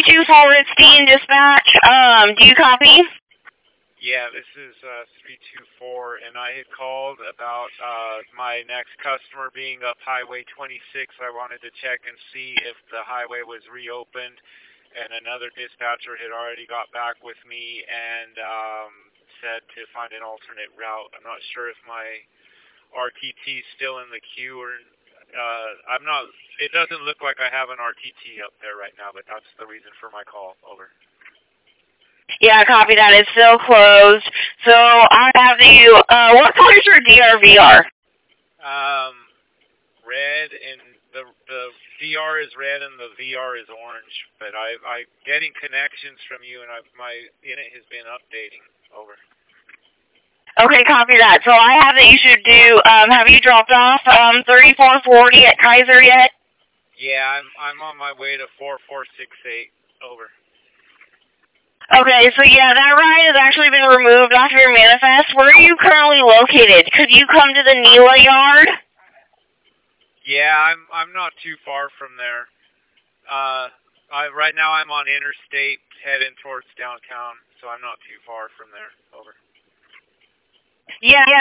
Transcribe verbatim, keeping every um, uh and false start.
three two four, it's Dean Dispatch. Um, do you copy? Yeah, this is uh, three two four, and I had called about uh, my next customer being up Highway twenty-six. I wanted to check and see if the highway was reopened, and another dispatcher had already got back with me and um, said to find an alternate route. I'm not sure if my R T T is still in the queue or uh, I'm not. It doesn't look like I have an R T T up there right now, but that's the reason for my call. Over. Yeah, copy that. It's still closed. So I have you, uh, what color is your D R V R? Um, red, and the the D R is red and the V R is orange. But I I'm getting connections from you, and I my unit has been updating. Over. Okay, copy that. So I have that you should do, um, have you dropped off, um, thirty-four forty at Kaiser yet? Yeah, I'm I'm on my way to four four six eight. Over. Okay, so yeah, that ride has actually been removed off your manifest. Where are you currently located? Could you come to the Neela yard? Yeah, I'm I'm not too far from there. Uh, I right now I'm on interstate heading towards downtown, so I'm not too far from there. Over. Yeah, yeah,